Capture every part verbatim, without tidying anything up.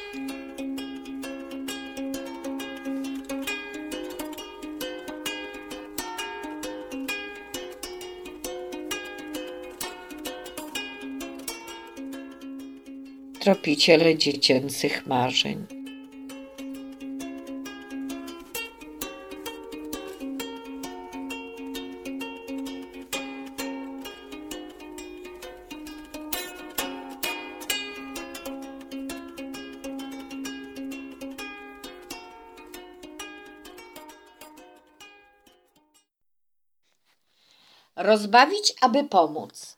Tropiciele dziecięcych marzeń. Rozbawić, aby pomóc.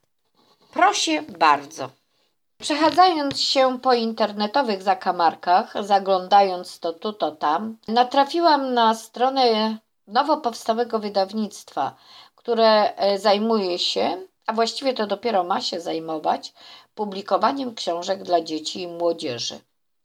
Proszę bardzo. Przechadzając się po internetowych zakamarkach, zaglądając to tu, to tam, natrafiłam na stronę nowo powstałego wydawnictwa, które zajmuje się, a właściwie to dopiero ma się zajmować, publikowaniem książek dla dzieci i młodzieży.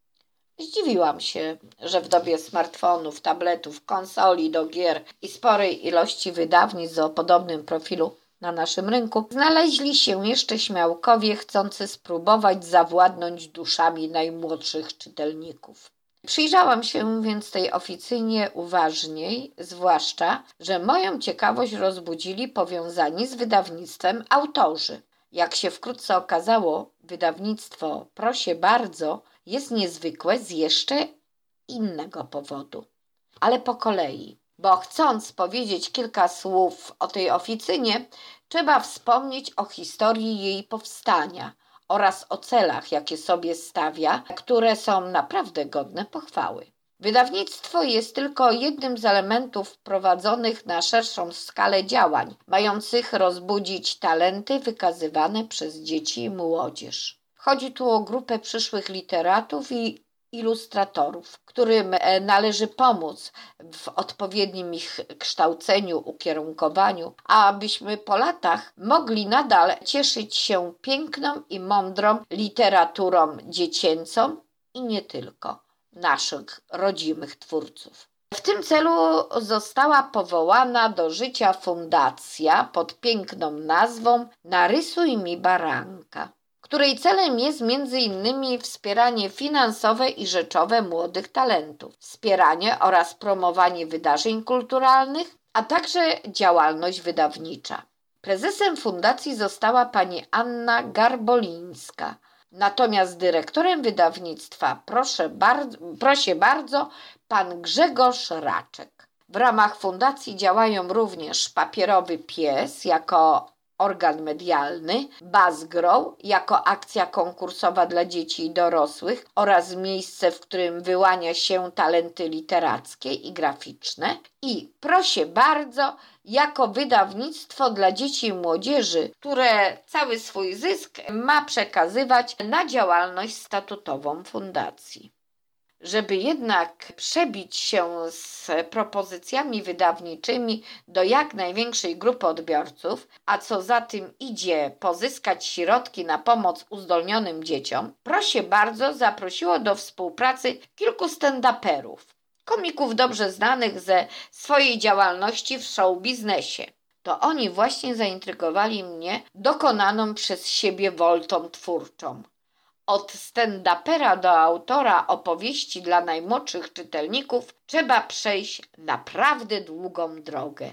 Zdziwiłam się, że w dobie smartfonów, tabletów, konsoli do gier i sporej ilości wydawnictw o podobnym profilu na naszym rynku znaleźli się jeszcze śmiałkowie chcący spróbować zawładnąć duszami najmłodszych czytelników. Przyjrzałam się więc tej oficynie uważniej, zwłaszcza, że moją ciekawość rozbudzili powiązani z wydawnictwem autorzy. Jak się wkrótce okazało, wydawnictwo Proszę bardzo jest niezwykłe z jeszcze innego powodu. Ale po kolei. Bo chcąc powiedzieć kilka słów o tej oficynie, trzeba wspomnieć o historii jej powstania oraz o celach, jakie sobie stawia, które są naprawdę godne pochwały. Wydawnictwo jest tylko jednym z elementów prowadzonych na szerszą skalę działań, mających rozbudzić talenty wykazywane przez dzieci i młodzież. Chodzi tu o grupę przyszłych literatów i ilustratorów, którym należy pomóc w odpowiednim ich kształceniu, ukierunkowaniu, a abyśmy po latach mogli nadal cieszyć się piękną i mądrą literaturą dziecięcą i nie tylko naszych rodzimych twórców. W tym celu została powołana do życia fundacja pod piękną nazwą Narysuj mi baranka, której celem jest między innymi wspieranie finansowe i rzeczowe młodych talentów, wspieranie oraz promowanie wydarzeń kulturalnych, a także działalność wydawnicza. Prezesem fundacji została pani Anna Garbolińska, natomiast dyrektorem wydawnictwa proszę bardzo, proszę bardzo pan Grzegorz Raczek. W ramach fundacji działają również Papierowy Pies jako organ medialny, Buzzgrow jako akcja konkursowa dla dzieci i dorosłych oraz miejsce, w którym wyłania się talenty literackie i graficzne, i Proszę bardzo jako wydawnictwo dla dzieci i młodzieży, które cały swój zysk ma przekazywać na działalność statutową fundacji. Żeby jednak przebić się z propozycjami wydawniczymi do jak największej grupy odbiorców, a co za tym idzie pozyskać środki na pomoc uzdolnionym dzieciom, Proszę bardzo zaprosiło do współpracy kilku stand-uperów, komików dobrze znanych ze swojej działalności w show biznesie. To oni właśnie zaintrygowali mnie dokonaną przez siebie woltą twórczą. Od stand-upera do autora opowieści dla najmłodszych czytelników trzeba przejść naprawdę długą drogę.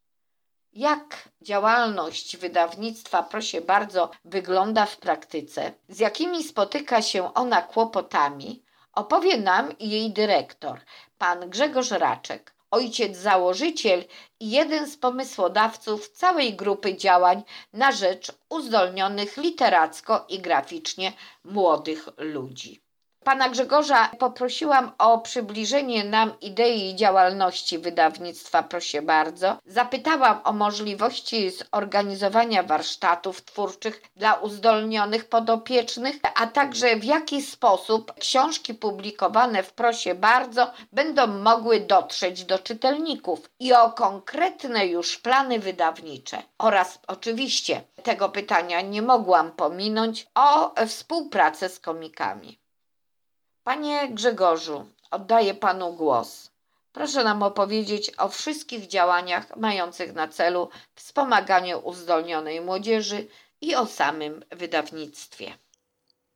Jak działalność wydawnictwa Proszę bardzo wygląda w praktyce, z jakimi spotyka się ona kłopotami, opowie nam jej dyrektor, pan Grzegorz Raczek, ojciec założyciel i jeden z pomysłodawców całej grupy działań na rzecz uzdolnionych literacko i graficznie młodych ludzi. Pana Grzegorza poprosiłam o przybliżenie nam idei działalności wydawnictwa Proszę bardzo. Zapytałam o możliwości zorganizowania warsztatów twórczych dla uzdolnionych podopiecznych, a także w jaki sposób książki publikowane w Proszę bardzo będą mogły dotrzeć do czytelników i o konkretne już plany wydawnicze. Oraz oczywiście tego pytania nie mogłam pominąć o współpracę z komikami. Panie Grzegorzu, oddaję panu głos. Proszę nam opowiedzieć o wszystkich działaniach mających na celu wspomaganie uzdolnionej młodzieży i o samym wydawnictwie.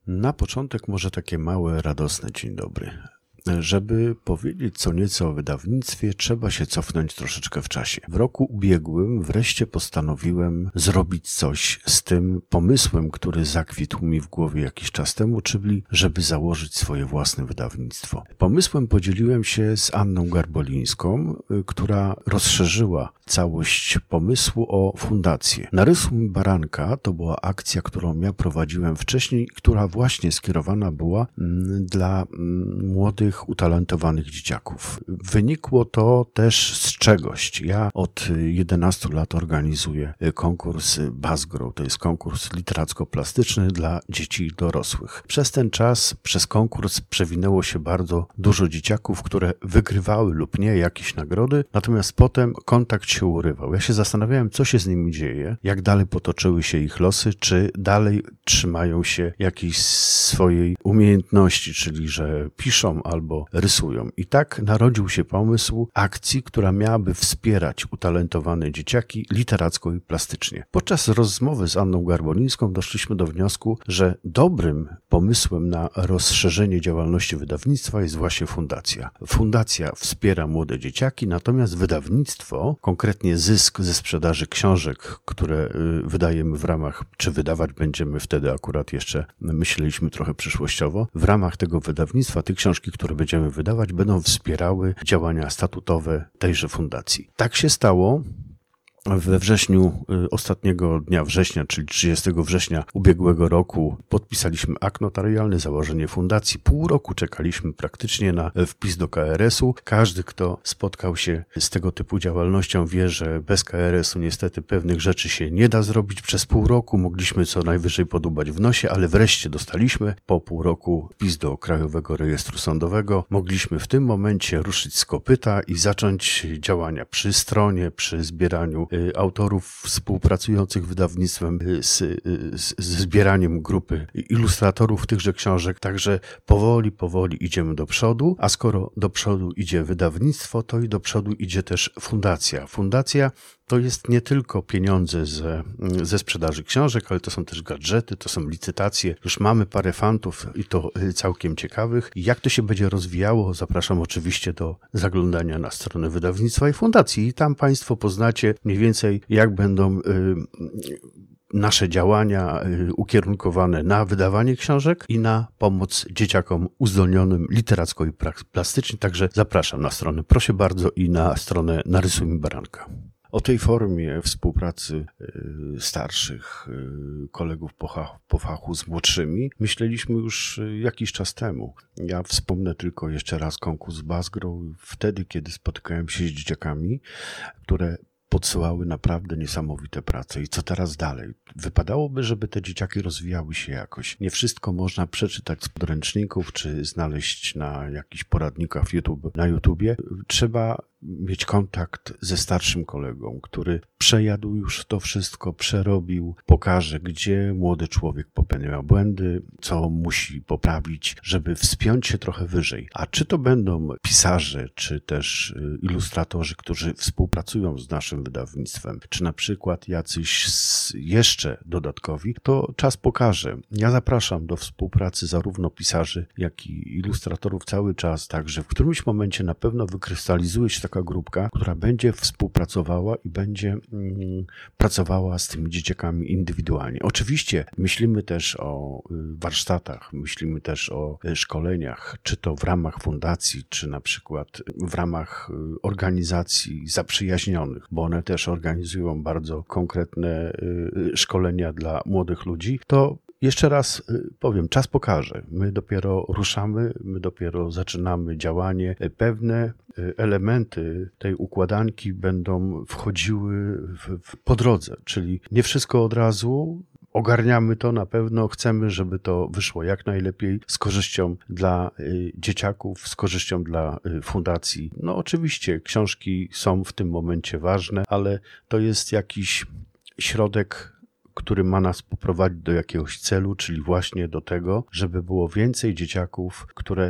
Na początek może takie małe, radosne dzień dobry. Żeby powiedzieć co nieco o wydawnictwie, trzeba się cofnąć troszeczkę w czasie. W roku ubiegłym wreszcie postanowiłem zrobić coś z tym pomysłem, który zakwitł mi w głowie jakiś czas temu, czyli żeby założyć swoje własne wydawnictwo. Pomysłem podzieliłem się z Anną Garbolińską, która rozszerzyła całość pomysłu o fundację. Narysuj mi baranka to była akcja, którą ja prowadziłem wcześniej, która właśnie skierowana była dla młodych, utalentowanych dzieciaków. Wynikło to też z czegoś. Ja od jedenastu lat organizuję konkurs BuzzGrow. To jest konkurs literacko-plastyczny dla dzieci i dorosłych. Przez ten czas, przez konkurs przewinęło się bardzo dużo dzieciaków, które wygrywały lub nie jakieś nagrody, natomiast potem kontakt się urywał. Ja się zastanawiałem, co się z nimi dzieje, jak dalej potoczyły się ich losy, czy dalej trzymają się jakiejś swojej umiejętności, czyli że piszą albo rysują. I tak narodził się pomysł akcji, która miałaby wspierać utalentowane dzieciaki literacko i plastycznie. Podczas rozmowy z Anną Garbolińską doszliśmy do wniosku, że dobrym pomysłem na rozszerzenie działalności wydawnictwa jest właśnie fundacja. Fundacja wspiera młode dzieciaki, natomiast wydawnictwo, konkretnie zysk ze sprzedaży książek, które wydajemy w ramach, czy wydawać będziemy wtedy akurat jeszcze myśleliśmy trochę przyszłościowo, w ramach tego wydawnictwa, te książki, które będziemy wydawać, będą wspierały działania statutowe tejże fundacji. Tak się stało. We wrześniu, ostatniego dnia września, czyli trzydziestego września ubiegłego roku podpisaliśmy akt notarialny, założenie fundacji. Pół roku czekaliśmy praktycznie na wpis do K R S u. Każdy, kto spotkał się z tego typu działalnością, wie, że bez K R S u niestety pewnych rzeczy się nie da zrobić. Przez pół roku mogliśmy co najwyżej podubać w nosie, ale wreszcie dostaliśmy po pół roku wpis do Krajowego Rejestru Sądowego. Mogliśmy w tym momencie ruszyć z kopyta i zacząć działania przy stronie, przy zbieraniu autorów współpracujących wydawnictwem z, z, z zbieraniem grupy ilustratorów tychże książek. Także powoli, powoli idziemy do przodu, a skoro do przodu idzie wydawnictwo, to i do przodu idzie też fundacja. Fundacja to jest nie tylko pieniądze ze, ze sprzedaży książek, ale to są też gadżety, to są licytacje. Już mamy parę fantów i to całkiem ciekawych. I jak to się będzie rozwijało, zapraszam oczywiście do zaglądania na stronę wydawnictwa i fundacji. I tam Państwo poznacie mniej więcej, jak będą y, nasze działania ukierunkowane na wydawanie książek i na pomoc dzieciakom uzdolnionym literacko i plastycznie. Także zapraszam na stronę, proszę bardzo, i na stronę Narysuj mi baranka. O tej formie współpracy starszych kolegów po fachu z młodszymi myśleliśmy już jakiś czas temu. Ja wspomnę tylko jeszcze raz konkurs BuzzGrow. Wtedy, kiedy spotykałem się z dzieciakami, które podsyłały naprawdę niesamowite prace. I co teraz dalej? Wypadałoby, żeby te dzieciaki rozwijały się jakoś. Nie wszystko można przeczytać z podręczników, czy znaleźć na jakichś poradnikach YouTube, na YouTubie. Trzeba mieć kontakt ze starszym kolegą, który przejadł już to wszystko, przerobił, pokaże, gdzie młody człowiek popełnia błędy, co musi poprawić, żeby wspiąć się trochę wyżej. A czy to będą pisarze, czy też ilustratorzy, którzy współpracują z naszym wydawnictwem, czy na przykład jacyś jeszcze dodatkowi, to czas pokaże. Ja zapraszam do współpracy zarówno pisarzy, jak i ilustratorów cały czas, także w którymś momencie na pewno wykrystalizuje się taka grupka, która będzie współpracowała i będzie mm, pracowała z tymi dzieciakami indywidualnie. Oczywiście myślimy też o warsztatach, myślimy też o szkoleniach, czy to w ramach fundacji, czy na przykład w ramach organizacji zaprzyjaźnionych, bo one też organizują bardzo konkretne szkolenia dla młodych ludzi. To jeszcze raz powiem, czas pokaże. My dopiero ruszamy, my dopiero zaczynamy działanie. Pewne elementy tej układanki będą wchodziły w, w, po drodze, czyli nie wszystko od razu. Ogarniamy to na pewno, chcemy, żeby to wyszło jak najlepiej, z korzyścią dla y, dzieciaków, z korzyścią dla y, fundacji. No oczywiście książki są w tym momencie ważne, ale to jest jakiś środek, który ma nas poprowadzić do jakiegoś celu, czyli właśnie do tego, żeby było więcej dzieciaków, które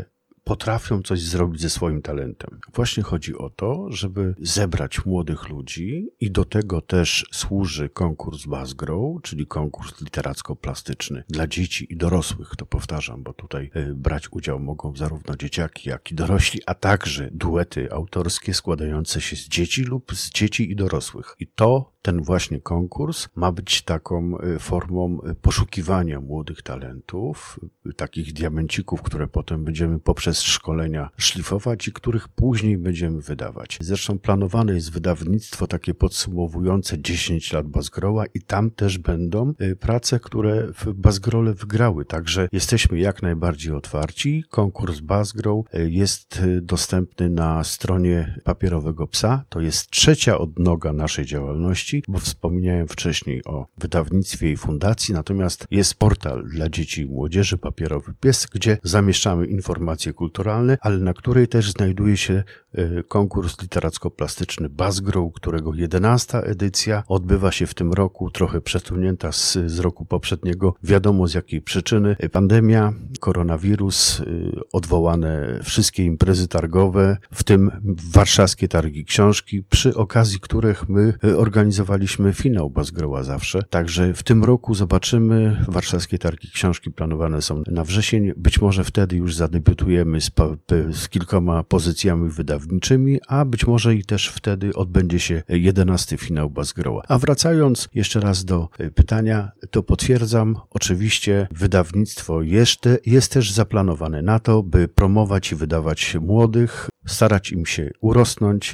potrafią coś zrobić ze swoim talentem. Właśnie chodzi o to, żeby zebrać młodych ludzi i do tego też służy konkurs Buzzgrow, czyli konkurs literacko-plastyczny dla dzieci i dorosłych, to powtarzam, bo tutaj y, brać udział mogą zarówno dzieciaki, jak i dorośli, a także duety autorskie składające się z dzieci lub z dzieci i dorosłych. I to ten właśnie konkurs ma być taką formą poszukiwania młodych talentów, takich diamencików, które potem będziemy poprzez szkolenia szlifować i których później będziemy wydawać. Zresztą planowane jest wydawnictwo takie podsumowujące dziesięć lat Buzzgrowa i tam też będą prace, które w Buzzgrole wygrały. Także jesteśmy jak najbardziej otwarci. Konkurs Buzzgrow jest dostępny na stronie Papierowego Psa. To jest trzecia odnoga naszej działalności, bo wspomniałem wcześniej o wydawnictwie i fundacji, natomiast jest portal dla dzieci i młodzieży Papierowy Pies, gdzie zamieszczamy informacje kulturalne, ale na której też znajduje się konkurs literacko-plastyczny Buzzgrow, którego jedenasta edycja odbywa się w tym roku, trochę przesunięta z, z roku poprzedniego. Wiadomo z jakiej przyczyny. Pandemia, koronawirus, odwołane wszystkie imprezy targowe, w tym warszawskie targi książki, przy okazji których my organizowaliśmy finał Buzzgrowa zawsze. Także w tym roku zobaczymy. Warszawskie targi książki planowane są na wrzesień. Być może wtedy już zadebiutujemy z, z kilkoma pozycjami wydawniczymi, a być może i też wtedy odbędzie się jedenasty finał Buzzgrowa. A wracając jeszcze raz do pytania, to potwierdzam, oczywiście wydawnictwo jeszcze jest też zaplanowane na to, by promować i wydawać młodych, starać im się urosnąć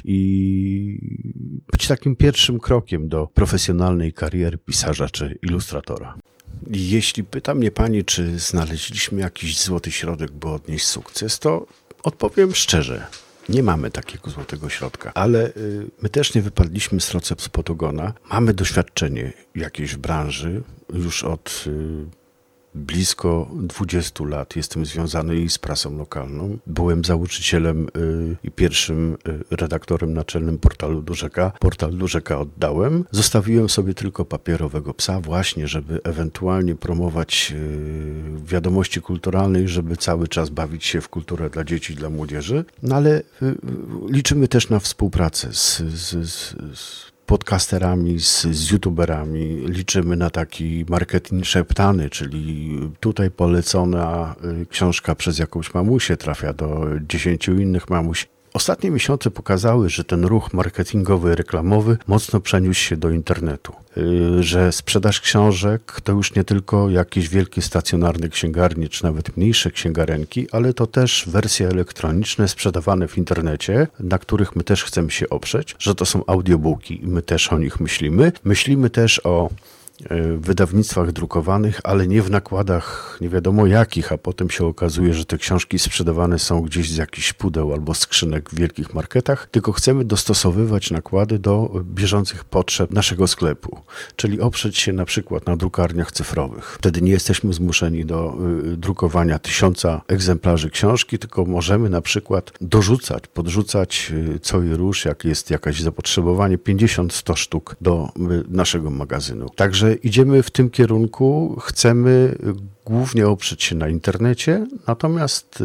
i być takim pierwszym krokiem do profesjonalnej kariery pisarza czy ilustratora. Jeśli pyta mnie pani, czy znaleźliśmy jakiś złoty środek, by odnieść sukces, to odpowiem szczerze. Nie mamy takiego złotego środka, ale y, my też nie wypadliśmy z roce z potogona. Mamy doświadczenie jakieś w branży już od y, blisko dwudziestu lat. Jestem związany i z prasą lokalną. Byłem założycielem y, i pierwszym y, redaktorem naczelnym portalu Durzeka. Portal Durzeka oddałem. Zostawiłem sobie tylko Papierowego Psa właśnie, żeby ewentualnie promować y, wiadomości kulturalnej, żeby cały czas bawić się w kulturę dla dzieci i dla młodzieży. No ale y, y, liczymy też na współpracę z, z, z, z podcasterami, z, z youtuberami. Liczymy na taki marketing szeptany, czyli tutaj polecona książka przez jakąś mamusię trafia do dziesięciu innych mamuś. Ostatnie miesiące pokazały, że ten ruch marketingowy, reklamowy mocno przeniósł się do internetu. Że sprzedaż książek to już nie tylko jakieś wielkie stacjonarne księgarnie, czy nawet mniejsze księgarenki, ale to też wersje elektroniczne sprzedawane w internecie, na których my też chcemy się oprzeć, że to są audiobooki i my też o nich myślimy. Myślimy też o wydawnictwach drukowanych, ale nie w nakładach nie wiadomo jakich, a potem się okazuje, że te książki sprzedawane są gdzieś z jakichś pudeł albo skrzynek w wielkich marketach, tylko chcemy dostosowywać nakłady do bieżących potrzeb naszego sklepu, czyli oprzeć się na przykład na drukarniach cyfrowych. Wtedy nie jesteśmy zmuszeni do y, drukowania tysiąca egzemplarzy książki, tylko możemy na przykład dorzucać, podrzucać y, co i róż, jak jest jakieś zapotrzebowanie, pięćdziesiąt sto sztuk do y, naszego magazynu. Także idziemy w tym kierunku, chcemy głównie oprzeć się na internecie, natomiast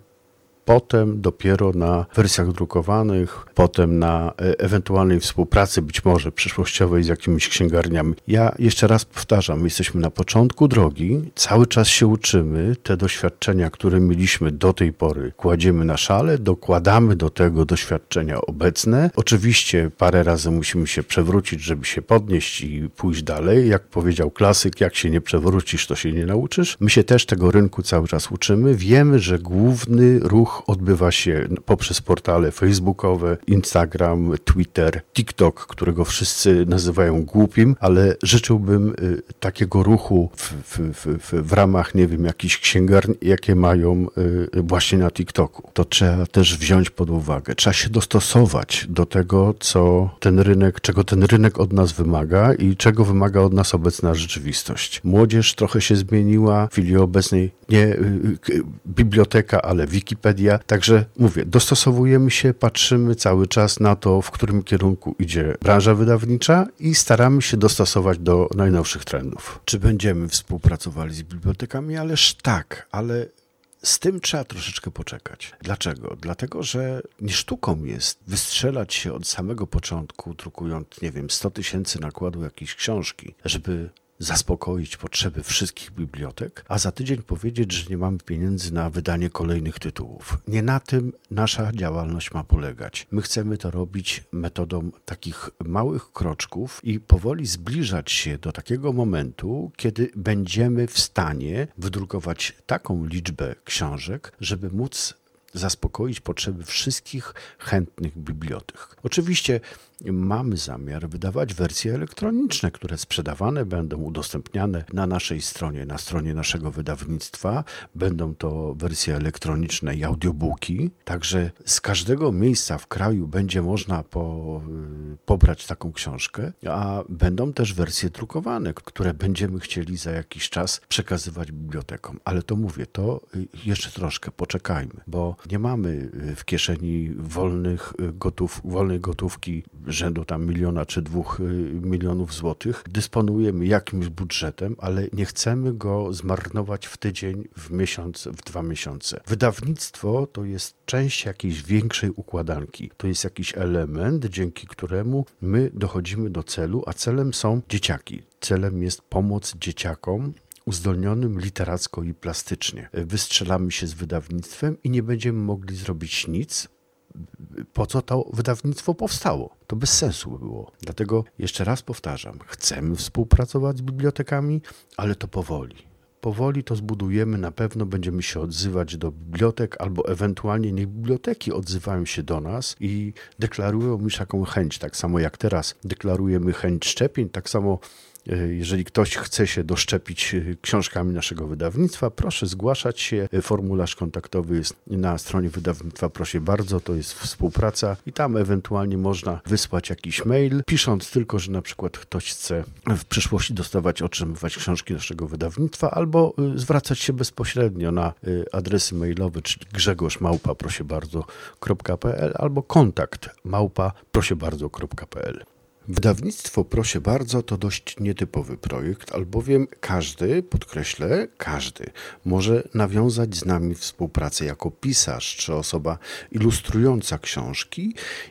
potem dopiero na wersjach drukowanych, potem na ewentualnej współpracy być może przyszłościowej z jakimiś księgarniami. Ja jeszcze raz powtarzam, jesteśmy na początku drogi, cały czas się uczymy, te doświadczenia, które mieliśmy do tej pory, kładziemy na szale, dokładamy do tego doświadczenia obecne. Oczywiście parę razy musimy się przewrócić, żeby się podnieść i pójść dalej. Jak powiedział klasyk, jak się nie przewrócisz, to się nie nauczysz. My się też tego rynku cały czas uczymy. Wiemy, że główny ruch odbywa się poprzez portale facebookowe, Instagram, Twitter, TikTok, którego wszyscy nazywają głupim, ale życzyłbym y, takiego ruchu w, w, w, w ramach, nie wiem, jakichś księgarni, jakie mają y, właśnie na TikToku. To trzeba też wziąć pod uwagę. Trzeba się dostosować do tego, co ten rynek, czego ten rynek od nas wymaga i czego wymaga od nas obecna rzeczywistość. Młodzież trochę się zmieniła, w chwili obecnej nie y, y, biblioteka, ale Wikipedia. Także mówię, dostosowujemy się, patrzymy cały czas na to, w którym kierunku idzie branża wydawnicza i staramy się dostosować do najnowszych trendów. Czy będziemy współpracowali z bibliotekami? Ależ tak, ale z tym trzeba troszeczkę poczekać. Dlaczego? Dlatego, że nie sztuką jest wystrzelać się od samego początku, drukując, nie wiem, sto tysięcy nakładu jakiejś książki, żeby zaspokoić potrzeby wszystkich bibliotek, a za tydzień powiedzieć, że nie mamy pieniędzy na wydanie kolejnych tytułów. Nie na tym nasza działalność ma polegać. My chcemy to robić metodą takich małych kroczków i powoli zbliżać się do takiego momentu, kiedy będziemy w stanie wydrukować taką liczbę książek, żeby móc zaspokoić potrzeby wszystkich chętnych bibliotek. Oczywiście mamy zamiar wydawać wersje elektroniczne, które sprzedawane będą, udostępniane na naszej stronie, na stronie naszego wydawnictwa. Będą to wersje elektroniczne i audiobooki, także z każdego miejsca w kraju będzie można po, pobrać taką książkę, a będą też wersje drukowane, które będziemy chcieli za jakiś czas przekazywać bibliotekom. Ale to mówię, to jeszcze troszkę poczekajmy, bo nie mamy w kieszeni wolnych gotów, wolnej gotówki rzędu tam miliona czy dwóch milionów złotych. Dysponujemy jakimś budżetem, ale nie chcemy go zmarnować w tydzień, w miesiąc, w dwa miesiące. Wydawnictwo to jest część jakiejś większej układanki. To jest jakiś element, dzięki któremu my dochodzimy do celu, a celem są dzieciaki. Celem jest pomoc dzieciakom uzdolnionym literacko i plastycznie. Wystrzelamy się z wydawnictwem i nie będziemy mogli zrobić nic. Po co to wydawnictwo powstało? To bez sensu by było. Dlatego jeszcze raz powtarzam, chcemy współpracować z bibliotekami, ale to powoli. Powoli to zbudujemy, na pewno będziemy się odzywać do bibliotek, albo ewentualnie niech biblioteki odzywają się do nas i deklarują już taką chęć. Tak samo jak teraz deklarujemy chęć szczepień, tak samo jeżeli ktoś chce się doszczepić książkami naszego wydawnictwa, proszę zgłaszać się. Formularz kontaktowy jest na stronie wydawnictwa, proszę bardzo, to jest współpraca i tam ewentualnie można wysłać jakiś mail, pisząc tylko, że na przykład ktoś chce w przyszłości dostawać, otrzymywać książki naszego wydawnictwa, albo zwracać się bezpośrednio na adresy mailowe, czyli grzegorz małpa proszę bardzo kropka p l albo kontakt małpa proszę bardzo kropka p l. Wydawnictwo Proszę Bardzo to dość nietypowy projekt, albowiem każdy, podkreślę, każdy może nawiązać z nami współpracę jako pisarz czy osoba ilustrująca książki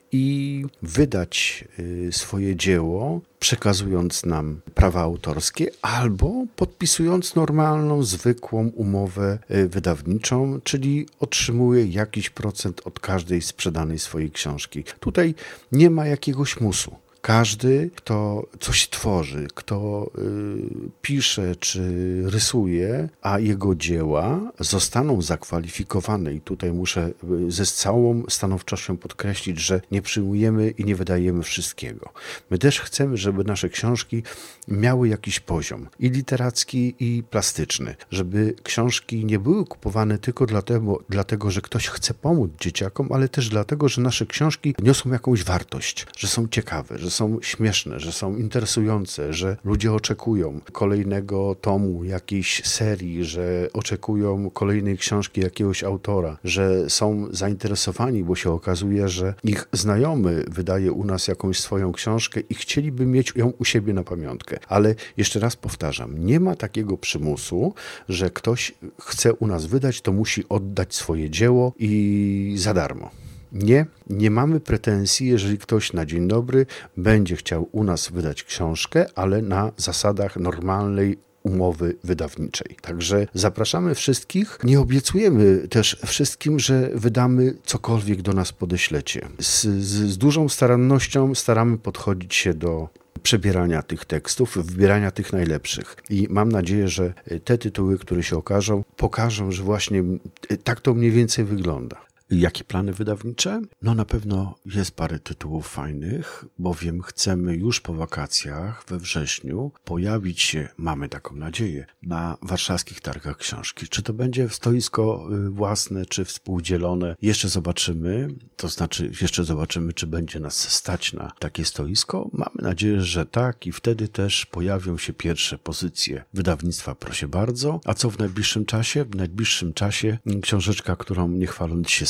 i wydać swoje dzieło, przekazując nam prawa autorskie albo podpisując normalną, zwykłą umowę wydawniczą, czyli otrzymuje jakiś procent od każdej sprzedanej swojej książki. Tutaj nie ma jakiegoś musu. Każdy, kto coś tworzy, kto y, pisze czy rysuje, a jego dzieła zostaną zakwalifikowane i tutaj muszę ze całą stanowczością podkreślić, że nie przyjmujemy i nie wydajemy wszystkiego. My też chcemy, żeby nasze książki miały jakiś poziom i literacki, i plastyczny, żeby książki nie były kupowane tylko dlatego, dlatego, że ktoś chce pomóc dzieciakom, ale też dlatego, że nasze książki niosą jakąś wartość, że są ciekawe, że są śmieszne, że są interesujące, że ludzie oczekują kolejnego tomu jakiejś serii, że oczekują kolejnej książki jakiegoś autora, że są zainteresowani, bo się okazuje, że ich znajomy wydaje u nas jakąś swoją książkę i chcieliby mieć ją u siebie na pamiątkę. Ale jeszcze raz powtarzam, nie ma takiego przymusu, że ktoś chce u nas wydać, to musi oddać swoje dzieło i za darmo. Nie, nie mamy pretensji, jeżeli ktoś na dzień dobry będzie chciał u nas wydać książkę, ale na zasadach normalnej umowy wydawniczej. Także zapraszamy wszystkich. Nie obiecujemy też wszystkim, że wydamy cokolwiek do nas podeślecie. Z, z, z dużą starannością staramy podchodzić się do przebierania tych tekstów, wybierania tych najlepszych. I mam nadzieję, że te tytuły, które się okażą, pokażą, że właśnie tak to mniej więcej wygląda. Jakie plany wydawnicze? No na pewno jest parę tytułów fajnych, bowiem chcemy już po wakacjach we wrześniu pojawić się, mamy taką nadzieję, na warszawskich targach książki. Czy to będzie stoisko własne, czy współdzielone? Jeszcze zobaczymy, to znaczy jeszcze zobaczymy, czy będzie nas stać na takie stoisko. Mamy nadzieję, że tak i wtedy też pojawią się pierwsze pozycje wydawnictwa Proszę Bardzo. A co w najbliższym czasie? W najbliższym czasie książeczka, którą nie chwaląc się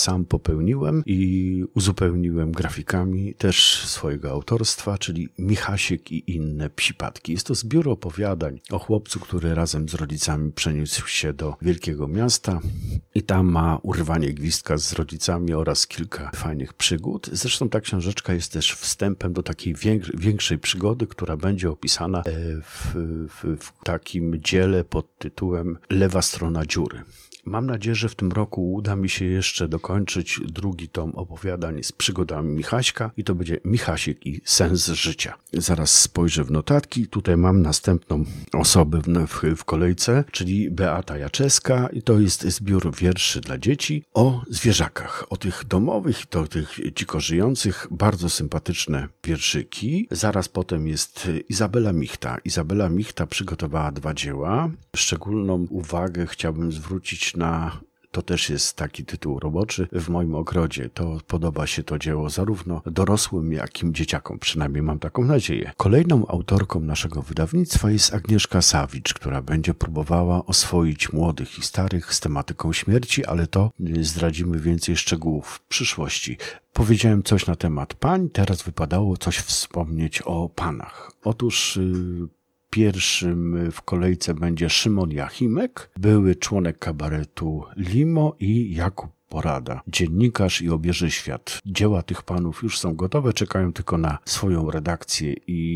sam popełniłem i uzupełniłem grafikami też swojego autorstwa, czyli Michasiek i inne psipadki. Jest to zbiór opowiadań o chłopcu, który razem z rodzicami przeniósł się do wielkiego miasta i tam ma urwanie gwizdka z rodzicami oraz kilka fajnych przygód. Zresztą ta książeczka jest też wstępem do takiej większej przygody, która będzie opisana w, w, w takim dziele pod tytułem Lewa strona dziury. Mam nadzieję, że w tym roku uda mi się jeszcze dokończyć drugi tom opowiadań z przygodami Michaśka i to będzie Michasiek i sens życia. Zaraz spojrzę w notatki. Tutaj mam następną osobę w, w, w kolejce, czyli Beata Jaczeska i to jest zbiór wierszy dla dzieci o zwierzakach, o tych domowych i to tych dziko żyjących. Bardzo sympatyczne wierszyki. Zaraz potem jest Izabela Michta. Izabela Michta przygotowała dwa dzieła. Szczególną uwagę chciałbym zwrócić na, to też jest taki tytuł roboczy, W moim ogrodzie. To podoba się to dzieło zarówno dorosłym, jak i dzieciakom, przynajmniej mam taką nadzieję. Kolejną autorką naszego wydawnictwa jest Agnieszka Sawicz, która będzie próbowała oswoić młodych i starych z tematyką śmierci, ale to zdradzimy więcej szczegółów w przyszłości. Powiedziałem coś na temat pań, teraz wypadało coś wspomnieć o panach. Otóż yy, Pierwszym w kolejce będzie Szymon Jachimek, były członek kabaretu Limo i Jakub Porada, dziennikarz i obieży świat. Dzieła tych panów już są gotowe, czekają tylko na swoją redakcję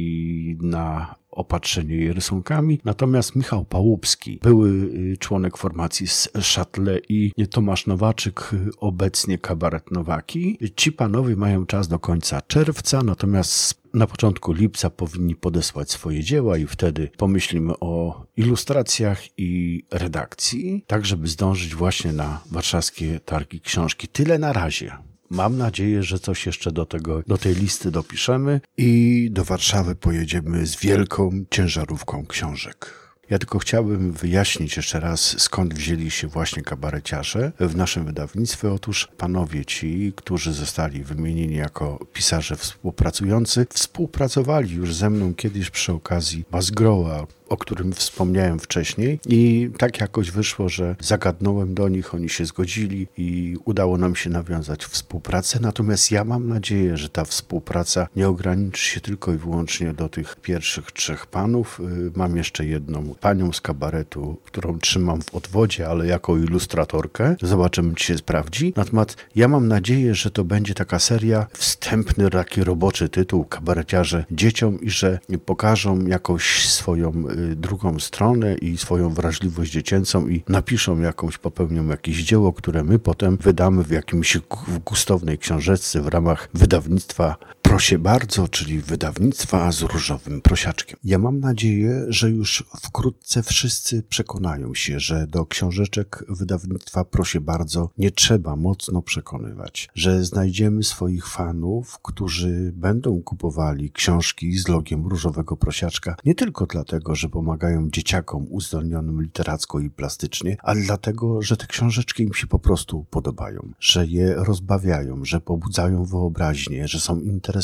i na opatrzenie je rysunkami. Natomiast Michał Pałupski, były członek formacji Szatle i Tomasz Nowaczyk, obecnie kabaret Nowaki. Ci panowie mają czas do końca czerwca, natomiast na początku lipca powinni podesłać swoje dzieła i wtedy pomyślimy o ilustracjach i redakcji, tak żeby zdążyć właśnie na warszawskie targi książki. Tyle na razie. Mam nadzieję, że coś jeszcze do tego, do tej listy dopiszemy i do Warszawy pojedziemy z wielką ciężarówką książek. Ja tylko chciałbym wyjaśnić jeszcze raz, skąd wzięli się właśnie kabareciarze w naszym wydawnictwie. Otóż panowie ci, którzy zostali wymienieni jako pisarze współpracujący, współpracowali już ze mną kiedyś przy okazji Mazgroła, o którym wspomniałem wcześniej i tak jakoś wyszło, że zagadnąłem do nich, oni się zgodzili i udało nam się nawiązać współpracę. Natomiast ja mam nadzieję, że ta współpraca nie ograniczy się tylko i wyłącznie do tych pierwszych trzech panów. Mam jeszcze jedną panią z kabaretu, którą trzymam w odwodzie, ale jako ilustratorkę. Zobaczymy, czy się sprawdzi. Natomiast ja mam nadzieję, że to będzie taka seria, wstępny, taki roboczy tytuł, kabareciarze dzieciom i że pokażą jakąś swoją drugą stronę i swoją wrażliwość dziecięcą i napiszą jakąś, popełnią jakieś dzieło, które my potem wydamy w jakimś gustownej książeczce w ramach wydawnictwa Prosie Bardzo, czyli wydawnictwa z różowym prosiaczkiem. Ja mam nadzieję, że już wkrótce wszyscy przekonają się, że do książeczek wydawnictwa Prosie Bardzo nie trzeba mocno przekonywać, że znajdziemy swoich fanów, którzy będą kupowali książki z logiem różowego prosiaczka nie tylko dlatego, że pomagają dzieciakom uzdolnionym literacko i plastycznie, ale dlatego, że te książeczki im się po prostu podobają, że je rozbawiają, że pobudzają wyobraźnię, że są interesujące,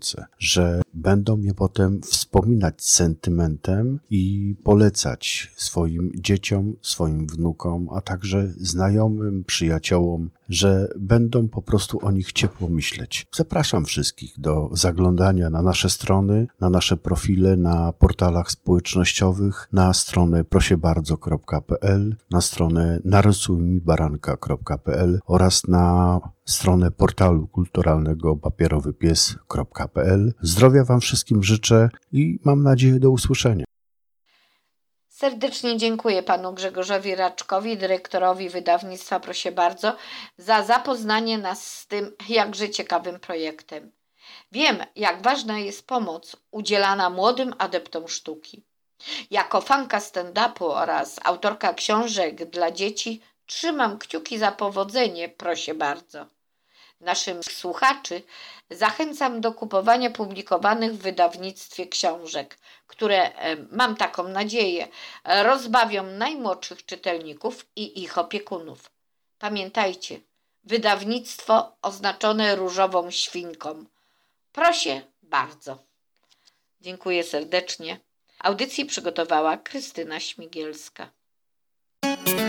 że będą je potem wspominać z sentymentem i polecać swoim dzieciom, swoim wnukom, a także znajomym, przyjaciołom, że będą po prostu o nich ciepło myśleć. Zapraszam wszystkich do zaglądania na nasze strony, na nasze profile, na portalach społecznościowych, na stronę prosiebardzo kropka p l, na stronę narysujmibaranka kropka p l oraz na stronę portalu kulturalnego papierowypies kropka p l. Zdrowia Wam wszystkim życzę i mam nadzieję do usłyszenia. Serdecznie dziękuję panu Grzegorzowi Raczkowi, dyrektorowi wydawnictwa Prosie Bardzo, za zapoznanie nas z tym jakże ciekawym projektem. Wiem, jak ważna jest pomoc udzielana młodym adeptom sztuki. Jako fanka stand-upu oraz autorka książek dla dzieci trzymam kciuki za powodzenie Prosie Bardzo. Naszym słuchaczy zachęcam do kupowania publikowanych w wydawnictwie książek, które, mam taką nadzieję, rozbawią najmłodszych czytelników i ich opiekunów. Pamiętajcie, wydawnictwo oznaczone różową świnką. Prosie bardzo. Dziękuję serdecznie. Audycję przygotowała Krystyna Śmigielska.